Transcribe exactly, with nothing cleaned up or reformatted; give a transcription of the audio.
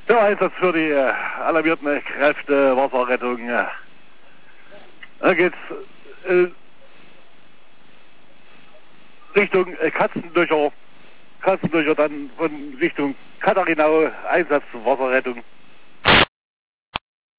Ja, Einsatz für die äh, alarmierten Kräfte, Wasserrettung. Äh. Da geht's äh, Richtung äh, Katzendöcher, Katzendöcher, dann von Richtung Katharinau, Einsatz zur Wasserrettung.